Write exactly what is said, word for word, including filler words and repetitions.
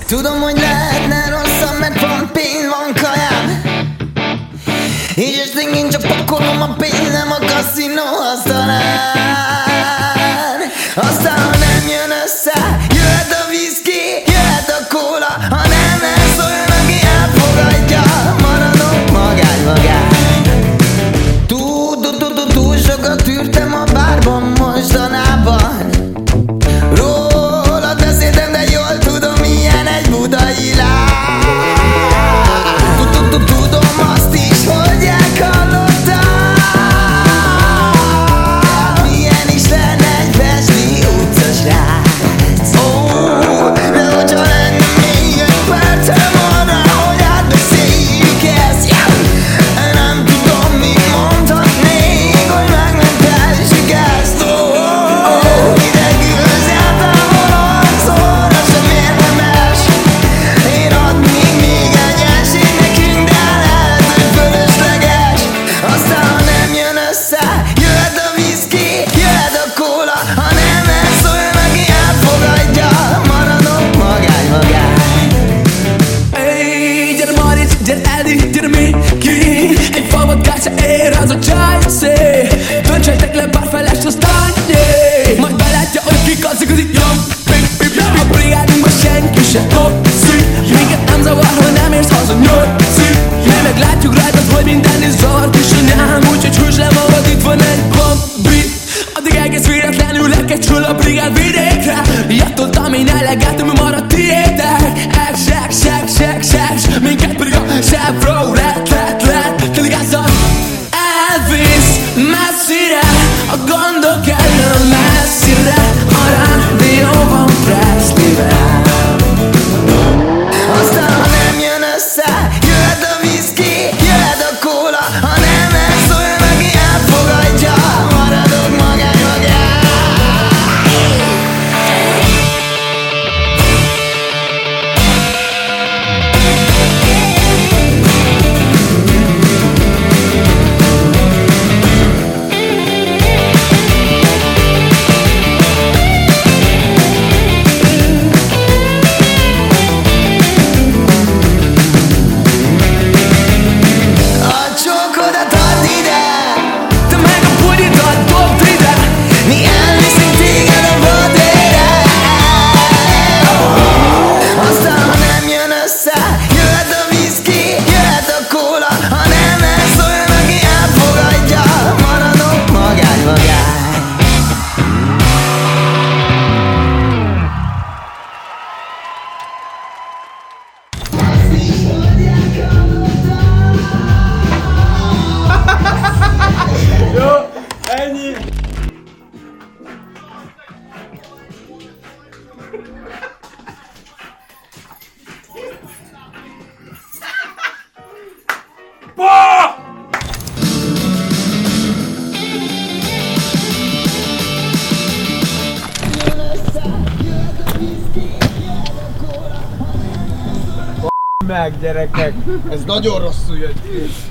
Tudom, hogy lehetne rosszabb, mert van pénz, van kajám. És esténként csak pakolom a pénzem a kaszinó asztalán. Aztán ha nem jön össze, jöhet a viszki, jöhet a kóla. Ha nem lesz olyan, aki elfogadja, maradok magány magány. Túl, túl, túl, túl, túl sokat tűrtem a bárban mostanában. Rólad beszéltem, de jól tudom, milyen egy budai lány. Tudom azt is, hogy elkallottam, milyen is lenne egy pesti utcasrác. Ó, de hogyha lenne még egy percem arra, hogy átbeszéljük ezt, yeah. Nem tudom, mit mondhatnék, hogy megmentessük ezt. Ó, idegül az eltávolod, szóra sem érdemes. Én adnék még egy esélyt nekünk, de lehet, hogy fölösleges. Aztán ha nem jön össze, jöhet a viszki, jöhet a kóla. Ha nem lesz olyan, aki elfogadja, maradok magány magány. Ey, gyere Maric, gyere Edi, gyere Miki. Egy falvatkát se ér az a csajszé. Döntsejtek le pár felest, aztán jé. Majd belátja, hogy kik az igazi jobbik. A brigádunkban senki se toxik. Minket nem zavar, ha nem érsz haza nyolcig. Mi meglátjuk rajtad, hogy minden is zavart is anyám. Úgyhogy húzd le magad, itt van egy bombi. Addig egész véletlenül lekecsül a brigád vidékre. Jattoltam én eleget, ami maradt tiétek. Exek, sek, sek, sek. Minket pedig a Chevrolet, let, let. Teli gázzal elvisz messzire. A gondok elől messzire. A rádióban Presley-vel. Aztán ha nem jön össze, jöhet a viszki, jöhet a kóla. Ha nem lesz olyan, aki elfogadja, maradok magány magány. A csókodat add ide, Te meg a bulidat dobd ide. mi elviszünk téged a vodére. Aztán ha nem jön össze, jöhet a viszki, jöhet a kóla. Ha nem lesz olyan, aki elfogadja, maradok magány magány. Jó, ennyi! Bah! Meg gyerekek, ez nagyon rosszul jött.